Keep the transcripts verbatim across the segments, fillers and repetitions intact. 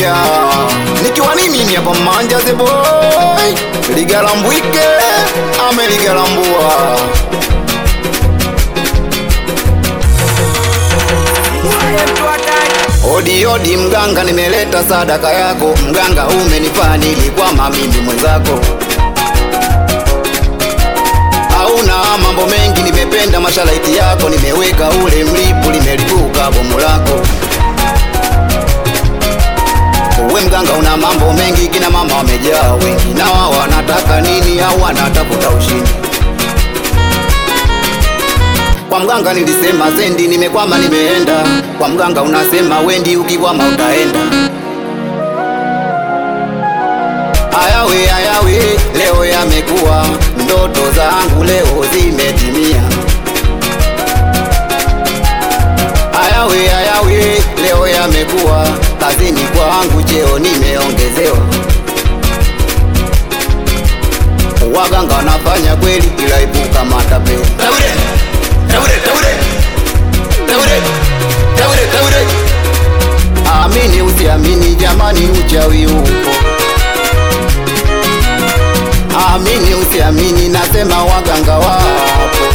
nakwambia, nikiwa ni mimi hapa Manja the boy, ligalambwike ameligalambua. Odi odi mganga, nimeleta sadaka yako. Mganga umenifanya nilikwama mimi mwenzako. Hauna mambo mengi, nimependa mashalaiti yako. Nimeweka ule mlipu, limelipuka bomu lako. Uwe mganga una mambo mengi, kina mama wamejaa wengi, na wao wanataka nini? Au wanatafuta ushindi. Kwa mganga nilisema sendi, nimekwama nimeenda. Kwa mganga unasema wendi, ukikwama utaenda. Ayawe ayawe, leo yamekuwa, ndoto zangu leo zimetimia. Ayawe ayawe, leo yamekuwa, kazini kwangu cheo nimeongezewa. Waganga wanafanya kweli, ila ipuka matape. Taure, taure, taure, taure, taure, taure. Amini usiamini jamani, uchawi upo. Amini usiamini, nasema waganga wapo.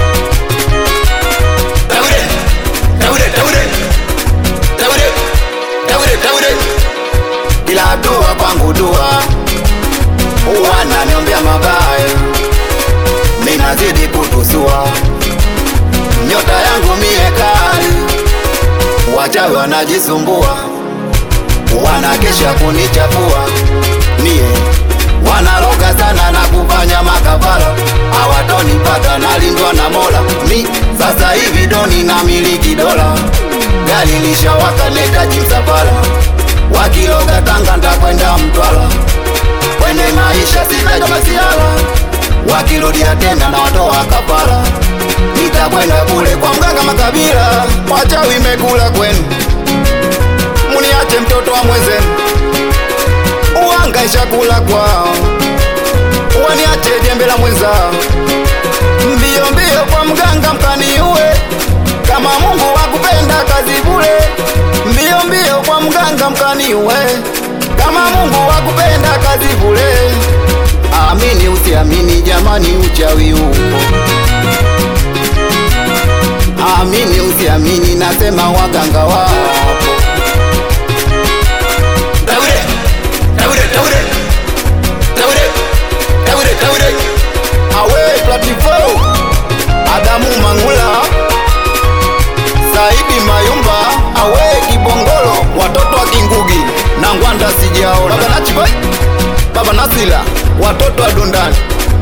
Taure, taure, taure, taure, taure, taure. Ila dua kwangu dua, wananiombea mabaya, mimi nazidi kutusua. Nyota yangu mie kali, wachawi wanajisumbua, wanakesha kunichafua. Mie wanaloga sana na kufanya makafara, hawatonipata nalindwa na Mola. Mi sasa hivi doni na miliki dola, gari lishawaka nahitaji msafara. Wakiloga Tanga ndakwenda Mtwara, kwenye maisha sina masiala. Wakirudia tena na watoa kafara, nitakwenda kule kwa mganga makabila. Wachawi mekula kwenu, muniache mtoto wa mwenzenu. Uhangaisha kula kwao, waniache jembe la mwenza. Mbio mbio kwa mganga mkaniue, kama Mungu wakupenda kazi bure. Mbio mbio kwa mganga mkaniue, kama Mungu wakupenda kazi bure. Amini usiamini jamani, uchawi upo. Amini usiamini, nasema waganga wapo. Taure, taure, taure, taure, taure, taure. Awe Platifo, Adamu Mangula, Saidi Mayumba, awe Kibongolo, watoto wa Kingugi na Ngwanda sijaona. Baba Nachibai, Baba Nasila, watoto wa Dundani.